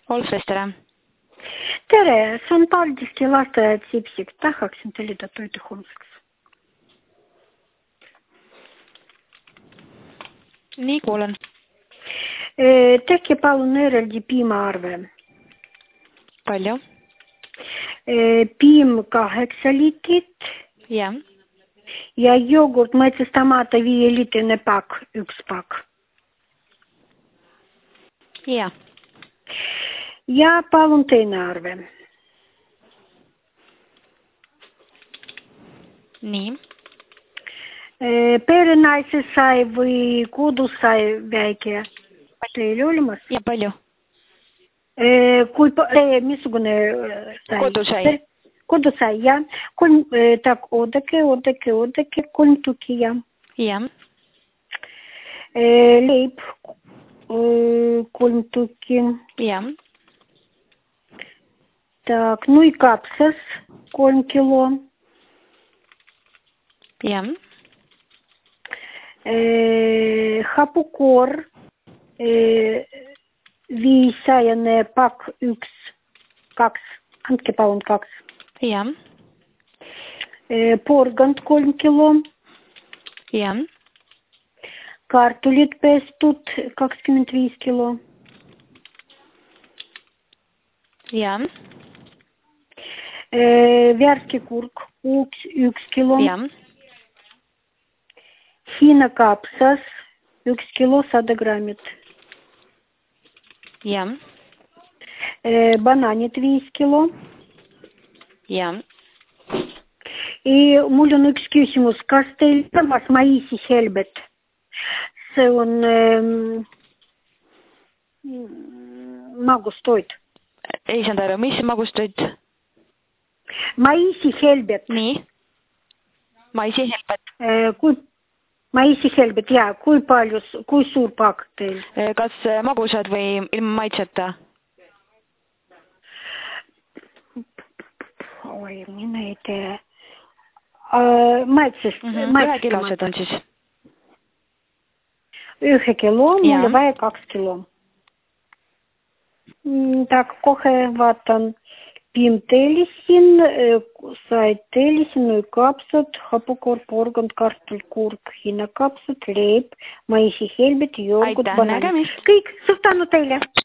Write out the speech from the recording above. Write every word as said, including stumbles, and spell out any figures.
Olfres, tere! Tere, see on Paldiski lasteaed Sipsik. Tahaksin tellida toitu homseks. Nii, kuulen. Tehke palun eraldi piimaarve. Palju? Piim kaheksa liitrit. Ja. Ja jogurt maitsestamata viielitrine pakk, üks pakk. Ja. Ja palun teine arve. Nii. Perenaisesai või kodusai väike teil olemas? Ja palju? Kui, missugune sai? Kodusai. Kodusai, ja. Kolm, tak, oodake, oodake, oodake, kolm tuki, ja. Ja. Leib, kolm tuki. Ja. Так, ну и капсас, kolm kilo. Ja. Ee, hapukor, ee, viisajane pakk, üks, kaks, andke palun kaks. Ja. Ee, porgand kolm kilo. Ja. Kartulit pestud kakskümmend viis kilo. Ja. Ee, värske kurk, üks, üks kilo. Ja. Hiina kapsas, üks kilo sada grammit. Ja. Ee, bananid viis kilo. Ja. Ja mul on üks küsimus, kas teil olemas maisi helbet? See on ähm, magustoit. Ei saanud aru, mis magustoit? Maisi helbet. Nii. Maisi helbet. Äh, kui maisi helbet, jaa, kui palju, kui suur pakk teil? Kas magusad või ilma maitseta? Oi, mina ei tea. Äh, maitsest. Mm-hmm. Ühe kilosed on siis? Ühe kilo, mulle vaja kaks kilo. Tak, kohe vaatan. Piim tellisin, sai tellisin, no kapsad, hapukor, porgand, kartul, kurk, hiina kapsad, leib, maisi helbet, jogurt, bananid. Kõik, suur tänu teile!